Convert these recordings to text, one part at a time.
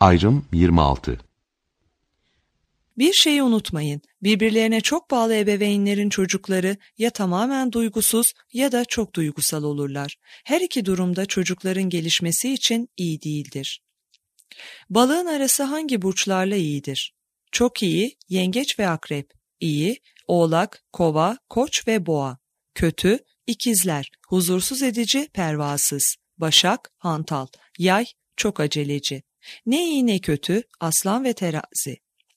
Ayrım 26. Bir şeyi unutmayın, birbirlerine çok bağlı ebeveynlerin çocukları ya tamamen duygusuz ya da çok duygusal olurlar. Her iki durumda çocukların gelişmesi için iyi değildir. Balığın arası hangi burçlarla iyidir? Çok iyi, yengeç ve akrep. İyi, oğlak, kova, koç ve boğa. Kötü, ikizler, huzursuz edici, pervasız. Başak, hantal. Yay, çok aceleci. Ne iyi ne kötü, aslan ve terazi.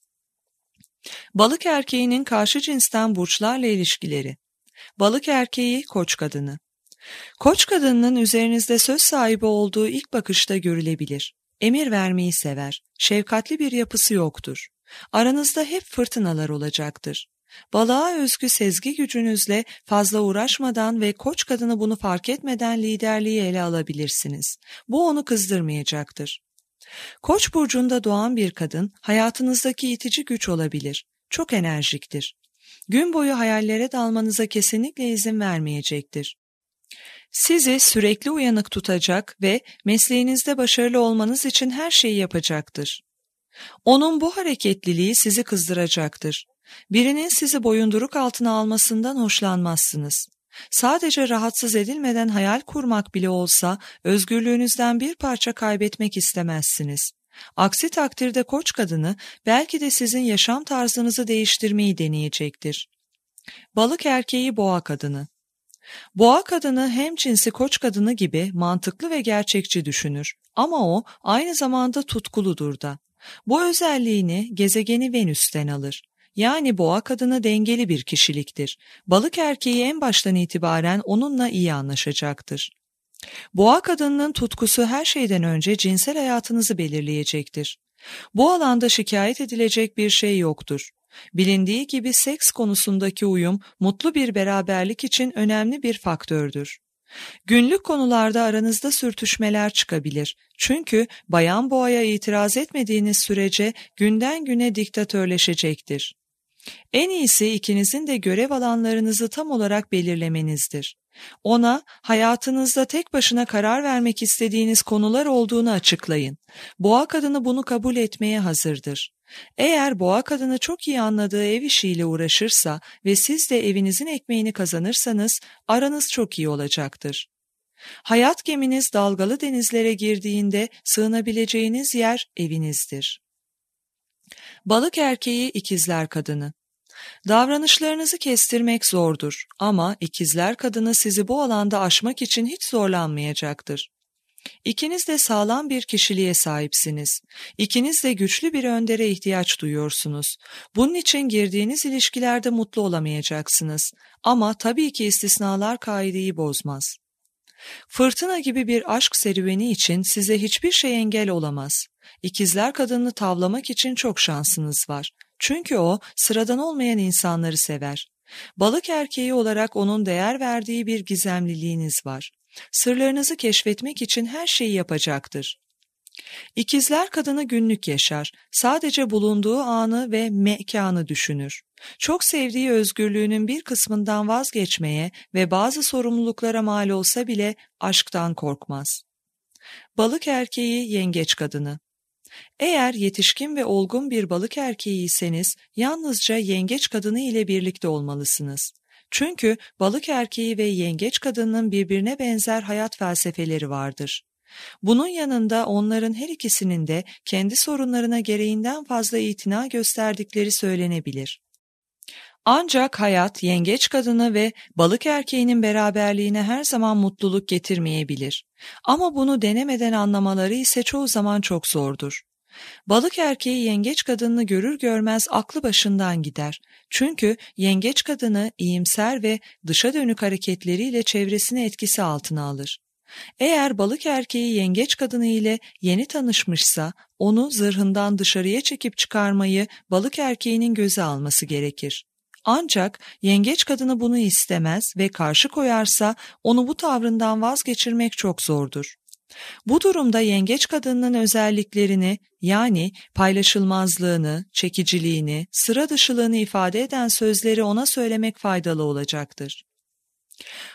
Balık erkeğinin karşı cinsten burçlarla ilişkileri. Balık erkeği, koç kadını. Koç kadınının üzerinizde söz sahibi olduğu ilk bakışta görülebilir. Emir vermeyi sever. Şefkatli bir yapısı yoktur. Aranızda hep fırtınalar olacaktır. Balığa özgü sezgi gücünüzle fazla uğraşmadan ve koç kadını bunu fark etmeden liderliği ele alabilirsiniz. Bu onu kızdırmayacaktır. Koç burcunda doğan bir kadın hayatınızdaki itici güç olabilir. Çok enerjiktir. Gün boyu hayallere dalmanıza kesinlikle izin vermeyecektir. Sizi sürekli uyanık tutacak ve mesleğinizde başarılı olmanız için her şeyi yapacaktır. Onun bu hareketliliği sizi kızdıracaktır. Birinin sizi boyunduruk altına almasından hoşlanmazsınız. Sadece rahatsız edilmeden hayal kurmak bile olsa özgürlüğünüzden bir parça kaybetmek istemezsiniz. Aksi takdirde koç kadını belki de sizin yaşam tarzınızı değiştirmeyi deneyecektir. Balık erkeği boğa kadını. Boğa kadını hem cinsi koç kadını gibi mantıklı ve gerçekçi düşünür ama o aynı zamanda tutkuludur da. Bu özelliğini gezegeni Venüs'ten alır. Yani boğa kadını dengeli bir kişiliktir. Balık erkeği en baştan itibaren onunla iyi anlaşacaktır. Boğa kadınının tutkusu her şeyden önce cinsel hayatınızı belirleyecektir. Bu alanda şikayet edilecek bir şey yoktur. Bilindiği gibi seks konusundaki uyum mutlu bir beraberlik için önemli bir faktördür. Günlük konularda aranızda sürtüşmeler çıkabilir. Çünkü bayan boğaya itiraz etmediğiniz sürece günden güne diktatörleşecektir. En iyisi ikinizin de görev alanlarınızı tam olarak belirlemenizdir. Ona hayatınızda tek başına karar vermek istediğiniz konular olduğunu açıklayın. Boğa kadını bunu kabul etmeye hazırdır. Eğer boğa kadını çok iyi anladığı ev işiyle uğraşırsa ve siz de evinizin ekmeğini kazanırsanız aranız çok iyi olacaktır. Hayat geminiz dalgalı denizlere girdiğinde sığınabileceğiniz yer evinizdir. Balık erkeği ikizler kadını. Davranışlarınızı kestirmek zordur ama ikizler kadını sizi bu alanda aşmak için hiç zorlanmayacaktır. İkiniz de sağlam bir kişiliğe sahipsiniz. İkiniz de güçlü bir öndere ihtiyaç duyuyorsunuz. Bunun için girdiğiniz ilişkilerde mutlu olamayacaksınız. Ama tabii ki istisnalar kaideyi bozmaz. Fırtına gibi bir aşk serüveni için size hiçbir şey engel olamaz. İkizler kadını tavlamak için çok şansınız var. Çünkü o sıradan olmayan insanları sever. Balık erkeği olarak onun değer verdiği bir gizemliliğiniz var. Sırlarınızı keşfetmek için her şeyi yapacaktır. İkizler kadını günlük yaşar. Sadece bulunduğu anı ve mekanı düşünür. Çok sevdiği özgürlüğünün bir kısmından vazgeçmeye ve bazı sorumluluklara mal olsa bile aşktan korkmaz. Balık erkeği yengeç kadını. Eğer yetişkin ve olgun bir balık erkeğiyseniz yalnızca yengeç kadını ile birlikte olmalısınız. Çünkü balık erkeği ve yengeç kadının birbirine benzer hayat felsefeleri vardır. Bunun yanında onların her ikisinin de kendi sorunlarına gereğinden fazla itina gösterdikleri söylenebilir. Ancak hayat yengeç kadını ve balık erkeğinin beraberliğine her zaman mutluluk getirmeyebilir. Ama bunu denemeden anlamaları ise çoğu zaman çok zordur. Balık erkeği yengeç kadını görür görmez aklı başından gider. Çünkü yengeç kadını iyimser ve dışa dönük hareketleriyle çevresini etkisi altına alır. Eğer balık erkeği yengeç kadını ile yeni tanışmışsa onu zırhından dışarıya çekip çıkarmayı balık erkeğinin göze alması gerekir. Ancak yengeç kadını bunu istemez ve karşı koyarsa onu bu tavrından vazgeçirmek çok zordur. Bu durumda yengeç kadının özelliklerini yani paylaşılmazlığını, çekiciliğini, sıra dışılığını ifade eden sözleri ona söylemek faydalı olacaktır.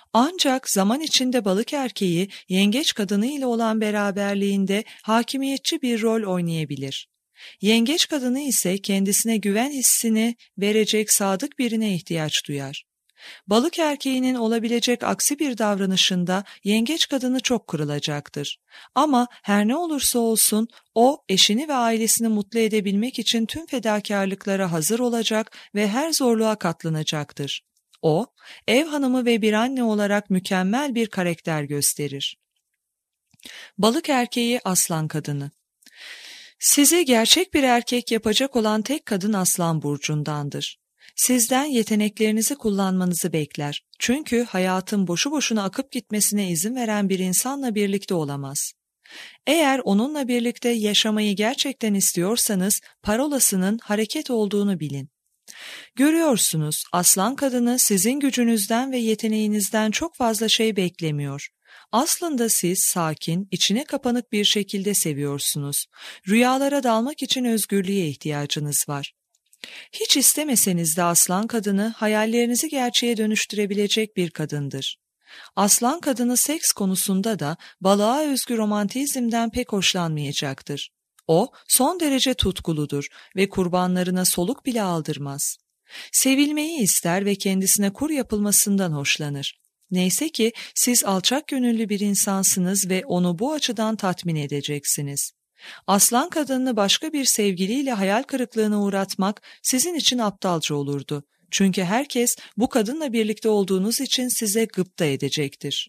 Ancak zaman içinde balık erkeği yengeç kadını ile olan beraberliğinde hakimiyetçi bir rol oynayabilir. Yengeç kadını ise kendisine güven hissini verecek sadık birine ihtiyaç duyar. Balık erkeğinin olabilecek aksi bir davranışında yengeç kadını çok kırılacaktır. Ama her ne olursa olsun o eşini ve ailesini mutlu edebilmek için tüm fedakarlıklara hazır olacak ve her zorluğa katlanacaktır. O, ev hanımı ve bir anne olarak mükemmel bir karakter gösterir. Balık erkeği aslan kadını. Sizi gerçek bir erkek yapacak olan tek kadın Aslan burcundandır. Sizden yeteneklerinizi kullanmanızı bekler. Çünkü hayatın boşu boşuna akıp gitmesine izin veren bir insanla birlikte olamaz. Eğer onunla birlikte yaşamayı gerçekten istiyorsanız parolasının hareket olduğunu bilin. Görüyorsunuz, aslan kadını sizin gücünüzden ve yeteneğinizden çok fazla şey beklemiyor. Aslında siz sakin, içine kapanık bir şekilde seviyorsunuz. Rüyalara dalmak için özgürlüğe ihtiyacınız var. Hiç istemeseniz de aslan kadını hayallerinizi gerçeğe dönüştürebilecek bir kadındır. Aslan kadını seks konusunda da balığa özgü romantizmden pek hoşlanmayacaktır. O son derece tutkuludur ve kurbanlarına soluk bile aldırmaz. Sevilmeyi ister ve kendisine kur yapılmasından hoşlanır. Neyse ki siz alçak gönüllü bir insansınız ve onu bu açıdan tatmin edeceksiniz. Aslan kadını başka bir sevgiliyle hayal kırıklığına uğratmak sizin için aptalca olurdu. Çünkü herkes bu kadınla birlikte olduğunuz için size gıpta edecektir.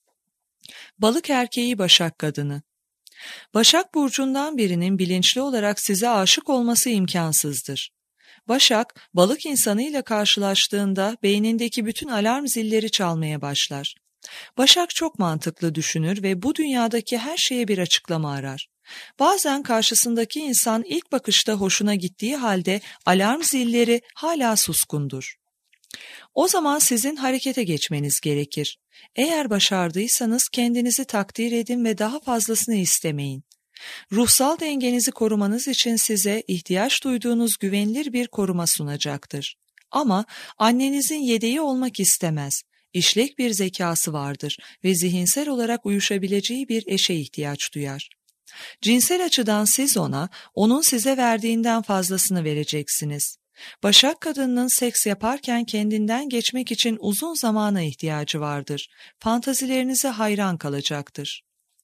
Balık erkeği Başak kadını. Başak burcundan birinin bilinçli olarak size aşık olması imkansızdır. Başak, balık insanıyla karşılaştığında beynindeki bütün alarm zilleri çalmaya başlar. Başak çok mantıklı düşünür ve bu dünyadaki her şeye bir açıklama arar. Bazen karşısındaki insan ilk bakışta hoşuna gittiği halde alarm zilleri hala suskundur. O zaman sizin harekete geçmeniz gerekir. Eğer başardıysanız kendinizi takdir edin ve daha fazlasını istemeyin. Ruhsal dengenizi korumanız için size ihtiyaç duyduğunuz güvenilir bir koruma sunacaktır. Ama annenizin yedeği olmak istemez. İşlek bir zekası vardır ve zihinsel olarak uyuşabileceği bir eşe ihtiyaç duyar. Cinsel açıdan siz ona, onun size verdiğinden fazlasını vereceksiniz. Başak kadınının seks yaparken kendinden geçmek için uzun zamana ihtiyacı vardır. Fantazilerinize hayran kalacaktır.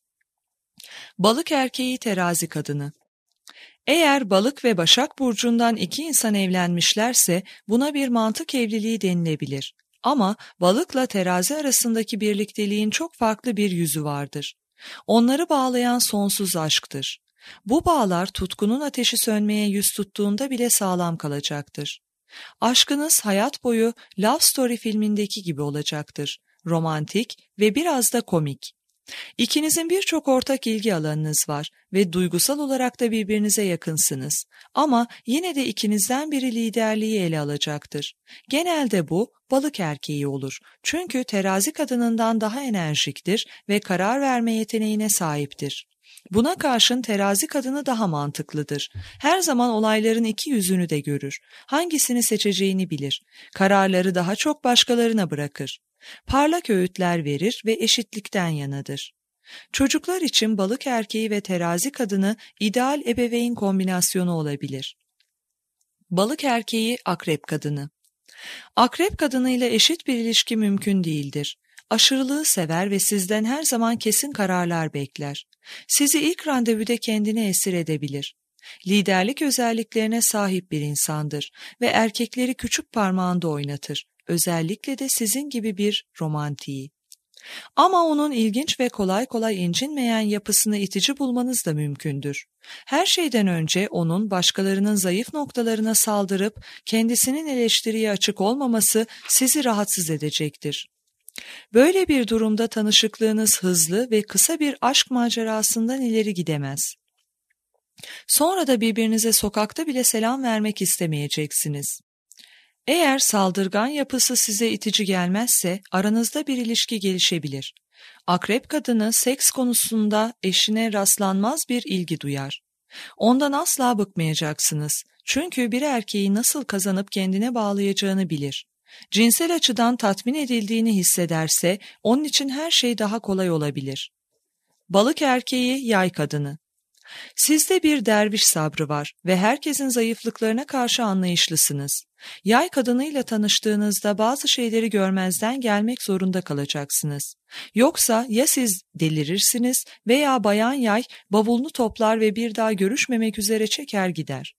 Balık erkeği Terazi kadını. Eğer Balık ve Başak burcundan iki insan evlenmişlerse buna bir mantık evliliği denilebilir. Ama Balıkla Terazi arasındaki birlikteliğin çok farklı bir yüzü vardır. Onları bağlayan sonsuz aşktır. Bu bağlar tutkunun ateşi sönmeye yüz tuttuğunda bile sağlam kalacaktır. Aşkınız hayat boyu Love Story filmindeki gibi olacaktır. Romantik ve biraz da komik. İkinizin birçok ortak ilgi alanınız var ve duygusal olarak da birbirinize yakınsınız. Ama yine de ikinizden biri liderliği ele alacaktır. Genelde bu balık erkeği olur. Çünkü terazi kadınından daha enerjiktir ve karar verme yeteneğine sahiptir. Buna karşın terazi kadını daha mantıklıdır. Her zaman olayların iki yüzünü de görür. Hangisini seçeceğini bilir. Kararları daha çok başkalarına bırakır. Parlak öğütler verir ve eşitlikten yanadır. Çocuklar için balık erkeği ve terazi kadını ideal ebeveyn kombinasyonu olabilir. Balık erkeği akrep kadını. Akrep kadınıyla eşit bir ilişki mümkün değildir. Aşırılığı sever ve sizden her zaman kesin kararlar bekler. Sizi ilk randevuda kendine esir edebilir. Liderlik özelliklerine sahip bir insandır ve erkekleri küçük parmağında oynatır. Özellikle de sizin gibi bir romantiği. Ama onun ilginç ve kolay kolay incinmeyen yapısını itici bulmanız da mümkündür. Her şeyden önce onun başkalarının zayıf noktalarına saldırıp kendisinin eleştiriye açık olmaması sizi rahatsız edecektir. Böyle bir durumda tanışıklığınız hızlı ve kısa bir aşk macerasından ileri gidemez. Sonra da birbirinize sokakta bile selam vermek istemeyeceksiniz. Eğer saldırgan yapısı size itici gelmezse aranızda bir ilişki gelişebilir. Akrep kadını seks konusunda eşine rastlanmaz bir ilgi duyar. Ondan asla bıkmayacaksınız. Çünkü bir erkeği nasıl kazanıp kendine bağlayacağını bilir. Cinsel açıdan tatmin edildiğini hissederse onun için her şey daha kolay olabilir. Balık erkeği, yay kadını. Sizde bir derviş sabrı var ve herkesin zayıflıklarına karşı anlayışlısınız. Yay kadınıyla tanıştığınızda bazı şeyleri görmezden gelmek zorunda kalacaksınız. Yoksa ya siz delirirsiniz veya bayan yay bavulunu toplar ve bir daha görüşmemek üzere çeker gider.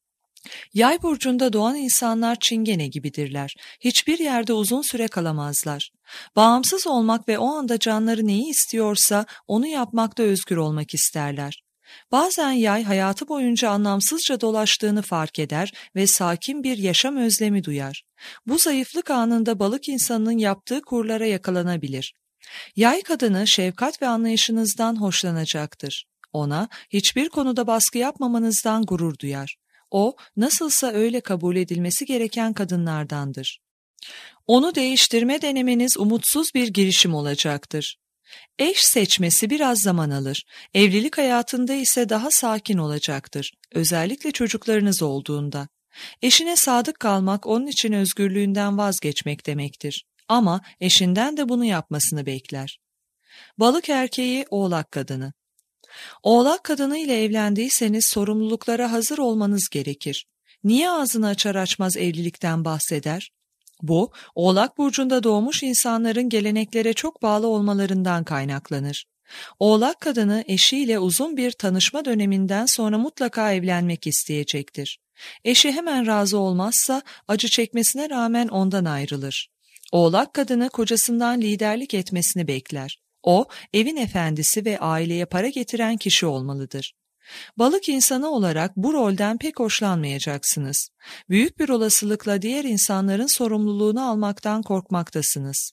Yay burcunda doğan insanlar çingene gibidirler. Hiçbir yerde uzun süre kalamazlar. Bağımsız olmak ve o anda canları neyi istiyorsa onu yapmakta özgür olmak isterler. Bazen yay hayatı boyunca anlamsızca dolaştığını fark eder ve sakin bir yaşam özlemi duyar. Bu zayıflık anında balık insanının yaptığı kurlara yakalanabilir. Yay kadını şefkat ve anlayışınızdan hoşlanacaktır. Ona hiçbir konuda baskı yapmamanızdan gurur duyar. O, nasılsa öyle kabul edilmesi gereken kadınlardandır. Onu değiştirme denemeniz umutsuz bir girişim olacaktır. Eş seçmesi biraz zaman alır. Evlilik hayatında ise daha sakin olacaktır. Özellikle çocuklarınız olduğunda. Eşine sadık kalmak onun için özgürlüğünden vazgeçmek demektir. Ama eşinden de bunu yapmasını bekler. Balık erkeği, oğlak kadını. Oğlak kadını ile evlendiyseniz sorumluluklara hazır olmanız gerekir. Niye ağzını açar açmaz evlilikten bahseder? Bu, Oğlak burcunda doğmuş insanların geleneklere çok bağlı olmalarından kaynaklanır. Oğlak kadını eşiyle uzun bir tanışma döneminden sonra mutlaka evlenmek isteyecektir. Eşi hemen razı olmazsa acı çekmesine rağmen ondan ayrılır. Oğlak kadını kocasından liderlik etmesini bekler. O, evin efendisi ve aileye para getiren kişi olmalıdır. Balık insanı olarak bu rolden pek hoşlanmayacaksınız. Büyük bir olasılıkla diğer insanların sorumluluğunu almaktan korkmaktasınız.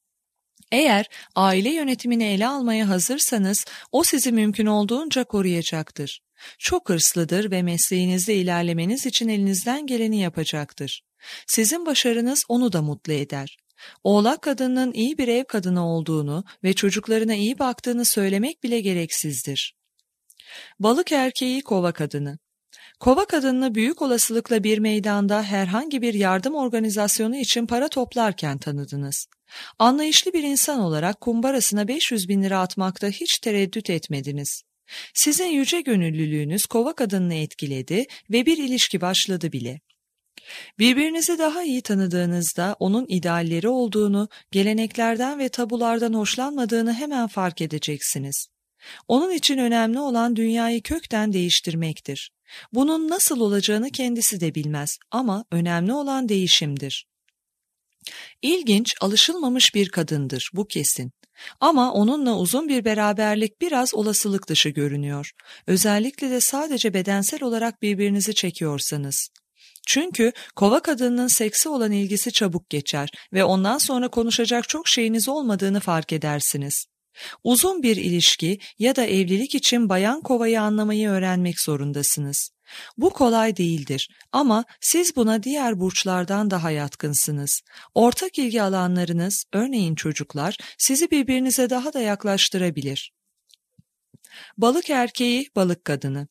Eğer aile yönetimini ele almaya hazırsanız o sizi mümkün olduğunca koruyacaktır. Çok hırslıdır ve mesleğinizde ilerlemeniz için elinizden geleni yapacaktır. Sizin başarınız onu da mutlu eder. Oğlak kadının iyi bir ev kadını olduğunu ve çocuklarına iyi baktığını söylemek bile gereksizdir. Balık erkeği, kova kadını. Kova kadınını büyük olasılıkla bir meydanda herhangi bir yardım organizasyonu için para toplarken tanıdınız. Anlayışlı bir insan olarak kumbarasına 500.000 lira atmakta hiç tereddüt etmediniz. Sizin yüce gönüllülüğünüz kova kadınını etkiledi ve bir ilişki başladı bile. Birbirinizi daha iyi tanıdığınızda onun idealleri olduğunu, geleneklerden ve tabulardan hoşlanmadığını hemen fark edeceksiniz. Onun için önemli olan dünyayı kökten değiştirmektir. Bunun nasıl olacağını kendisi de bilmez ama önemli olan değişimdir. İlginç, alışılmamış bir kadındır, bu kesin. Ama onunla uzun bir beraberlik biraz olasılık dışı görünüyor. Özellikle de sadece bedensel olarak birbirinizi çekiyorsanız. Çünkü kova kadınının seksi olan ilgisi çabuk geçer ve ondan sonra konuşacak çok şeyiniz olmadığını fark edersiniz. Uzun bir ilişki ya da evlilik için bayan kovayı anlamayı öğrenmek zorundasınız. Bu kolay değildir ama siz buna diğer burçlardan daha yatkınsınız. Ortak ilgi alanlarınız, örneğin çocuklar, sizi birbirinize daha da yaklaştırabilir. Balık erkeği, balık kadını.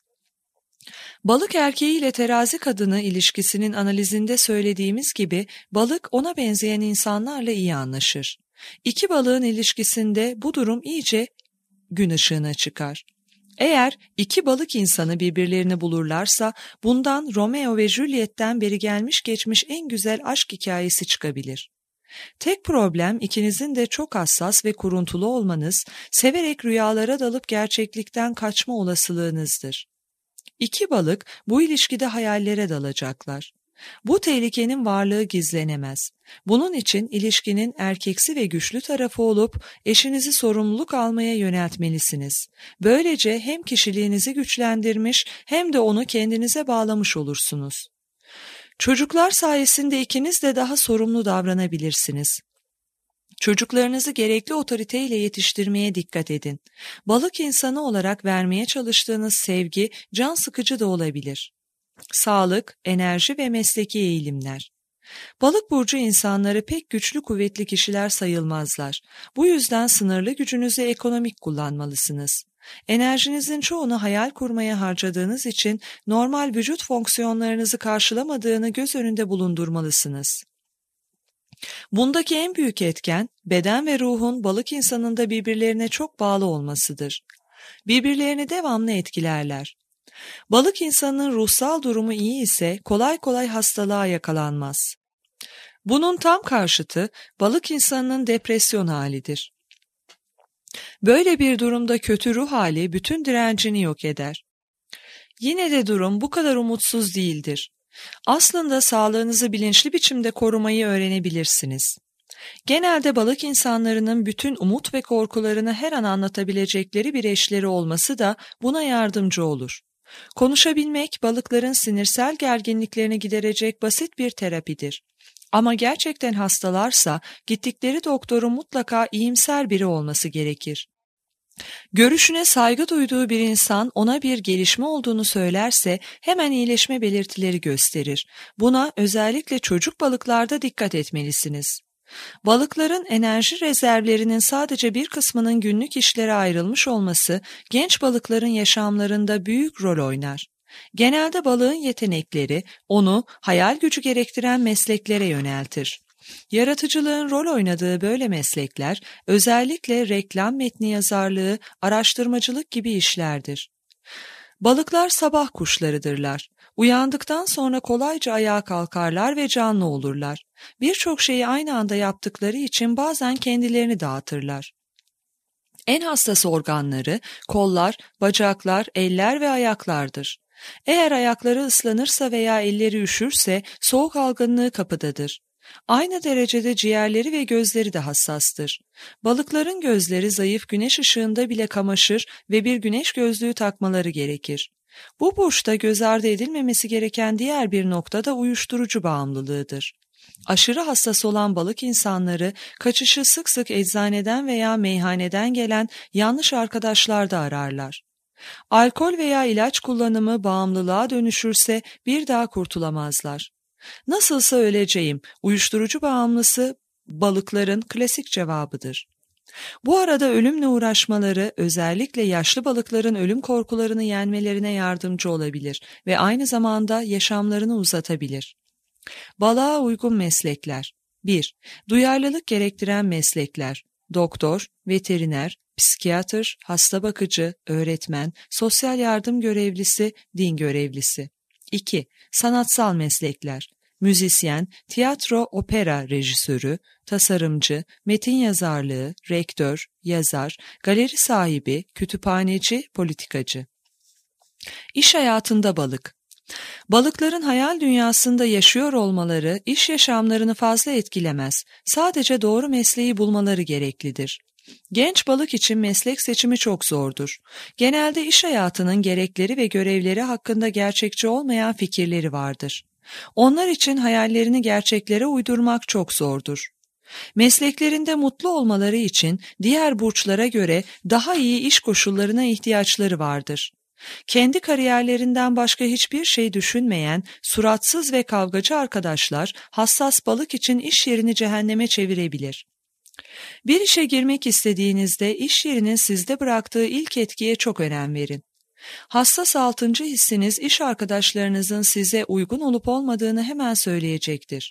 Balık erkeği ile terazi kadını ilişkisinin analizinde söylediğimiz gibi balık ona benzeyen insanlarla iyi anlaşır. İki balığın ilişkisinde bu durum iyice gün ışığına çıkar. Eğer iki balık insanı birbirlerini bulurlarsa bundan Romeo ve Juliet'ten beri gelmiş geçmiş en güzel aşk hikayesi çıkabilir. Tek problem ikinizin de çok hassas ve kuruntulu olmanız, severek rüyalara dalıp gerçeklikten kaçma olasılığınızdır. İki balık bu ilişkide hayallere dalacaklar. Bu tehlikenin varlığı gizlenemez. Bunun için ilişkinin erkeksi ve güçlü tarafı olup eşinizi sorumluluk almaya yöneltmelisiniz. Böylece hem kişiliğinizi güçlendirmiş hem de onu kendinize bağlamış olursunuz. Çocuklar sayesinde ikiniz de daha sorumlu davranabilirsiniz. Çocuklarınızı gerekli otoriteyle yetiştirmeye dikkat edin. Balık insanı olarak vermeye çalıştığınız sevgi can sıkıcı da olabilir. Sağlık, enerji ve mesleki eğilimler. Balık burcu insanları pek güçlü kuvvetli kişiler sayılmazlar. Bu yüzden sınırlı gücünüzü ekonomik kullanmalısınız. Enerjinizin çoğunu hayal kurmaya harcadığınız için normal vücut fonksiyonlarınızı karşılamadığını göz önünde bulundurmalısınız. Bundaki en büyük etken, beden ve ruhun balık insanında birbirlerine çok bağlı olmasıdır. Birbirlerini devamlı etkilerler. Balık insanının ruhsal durumu iyi ise kolay kolay hastalığa yakalanmaz. Bunun tam karşıtı balık insanının depresyon halidir. Böyle bir durumda kötü ruh hali bütün direncini yok eder. Yine de durum bu kadar umutsuz değildir. Aslında sağlığınızı bilinçli biçimde korumayı öğrenebilirsiniz. Genelde balık insanlarının bütün umut ve korkularını her an anlatabilecekleri bir eşleri olması da buna yardımcı olur. Konuşabilmek balıkların sinirsel gerginliklerini giderecek basit bir terapidir. Ama gerçekten hastalarsa gittikleri doktorun mutlaka iyimser biri olması gerekir. Görüşüne saygı duyduğu bir insan ona bir gelişme olduğunu söylerse hemen iyileşme belirtileri gösterir. Buna özellikle çocuk balıklarda dikkat etmelisiniz. Balıkların enerji rezervlerinin sadece bir kısmının günlük işlere ayrılmış olması genç balıkların yaşamlarında büyük rol oynar. Genelde balığın yetenekleri onu hayal gücü gerektiren mesleklere yöneltir. Yaratıcılığın rol oynadığı böyle meslekler özellikle reklam metni yazarlığı, araştırmacılık gibi işlerdir. Balıklar sabah kuşlarıdırlar. Uyandıktan sonra kolayca ayağa kalkarlar ve canlı olurlar. Birçok şeyi aynı anda yaptıkları için bazen kendilerini dağıtırlar. En hassas organları kollar, bacaklar, eller ve ayaklardır. Eğer ayakları ıslanırsa veya elleri üşürse soğuk algınlığı kapıdadır. Aynı derecede ciğerleri ve gözleri de hassastır. Balıkların gözleri zayıf güneş ışığında bile kamaşır ve bir güneş gözlüğü takmaları gerekir. Bu burçta göz ardı edilmemesi gereken diğer bir nokta da uyuşturucu bağımlılığıdır. Aşırı hassas olan balık insanları kaçışı sık sık eczaneden veya meyhaneden gelen yanlış arkadaşlarda ararlar. Alkol veya ilaç kullanımı bağımlılığa dönüşürse bir daha kurtulamazlar. Nasılsa öleceğim, uyuşturucu bağımlısı balıkların klasik cevabıdır. Bu arada ölümle uğraşmaları özellikle yaşlı balıkların ölüm korkularını yenmelerine yardımcı olabilir ve aynı zamanda yaşamlarını uzatabilir. Balığa uygun meslekler 1. Duyarlılık gerektiren meslekler: doktor, veteriner, psikiyatr, hasta bakıcı, öğretmen, sosyal yardım görevlisi, din görevlisi. 2. Sanatsal meslekler: müzisyen, tiyatro, opera rejisörü, tasarımcı, metin yazarlığı, rektör, yazar, galeri sahibi, kütüphaneci, politikacı. İş hayatında balık. Balıkların hayal dünyasında yaşıyor olmaları iş yaşamlarını fazla etkilemez. Sadece doğru mesleği bulmaları gereklidir. Genç balık için meslek seçimi çok zordur. Genelde iş hayatının gerekleri ve görevleri hakkında gerçekçi olmayan fikirleri vardır. Onlar için hayallerini gerçeklere uydurmak çok zordur. Mesleklerinde mutlu olmaları için diğer burçlara göre daha iyi iş koşullarına ihtiyaçları vardır. Kendi kariyerlerinden başka hiçbir şey düşünmeyen, suratsız ve kavgacı arkadaşlar hassas balık için iş yerini cehenneme çevirebilir. Bir işe girmek istediğinizde iş yerinin sizde bıraktığı ilk etkiye çok önem verin. Hassas altıncı hissiniz iş arkadaşlarınızın size uygun olup olmadığını hemen söyleyecektir.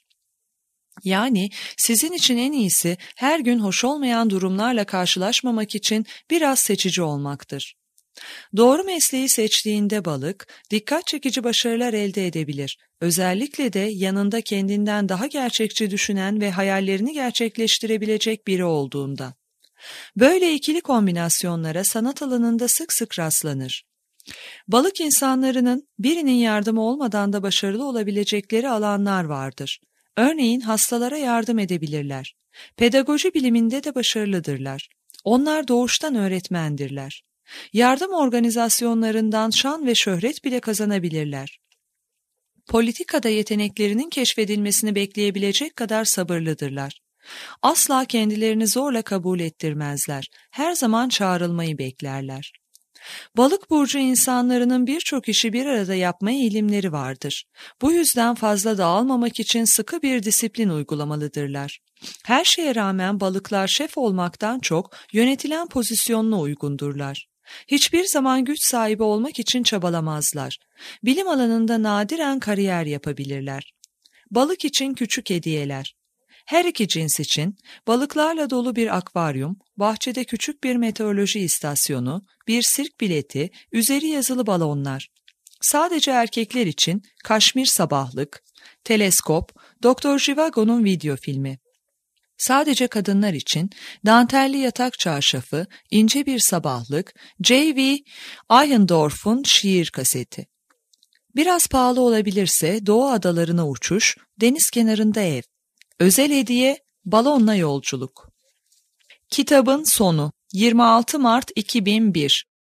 Yani sizin için en iyisi her gün hoş olmayan durumlarla karşılaşmamak için biraz seçici olmaktır. Doğru mesleği seçtiğinde balık, dikkat çekici başarılar elde edebilir. Özellikle de yanında kendinden daha gerçekçi düşünen ve hayallerini gerçekleştirebilecek biri olduğunda. Böyle ikili kombinasyonlara sanat alanında sık sık rastlanır. Balık insanlarının birinin yardımı olmadan da başarılı olabilecekleri alanlar vardır. Örneğin hastalara yardım edebilirler. Pedagoji biliminde de başarılıdırlar. Onlar doğuştan öğretmendirler. Yardım organizasyonlarından şan ve şöhret bile kazanabilirler. Politikada yeteneklerinin keşfedilmesini bekleyebilecek kadar sabırlıdırlar. Asla kendilerini zorla kabul ettirmezler. Her zaman çağrılmayı beklerler. Balık burcu insanlarının birçok işi bir arada yapma eğilimleri vardır. Bu yüzden fazla dağılmamak için sıkı bir disiplin uygulamalıdırlar. Her şeye rağmen balıklar şef olmaktan çok yönetilen pozisyonuna uygundurlar. Hiçbir zaman güç sahibi olmak için çabalamazlar. Bilim alanında nadiren kariyer yapabilirler. Balık için küçük hediyeler. Her iki cins için balıklarla dolu bir akvaryum, bahçede küçük bir meteoroloji istasyonu, bir sirk bileti, üzeri yazılı balonlar. Sadece erkekler için Kaşmir sabahlık, teleskop, Doktor Zhivago'nun video filmi. Sadece kadınlar için dantelli yatak çarşafı, ince bir sabahlık, J.V. Eihendorf'un şiir kaseti. Biraz pahalı olabilirse Doğu adalarına uçuş, deniz kenarında ev. Özel hediye, balonla yolculuk. Kitabın sonu 26 Mart 2001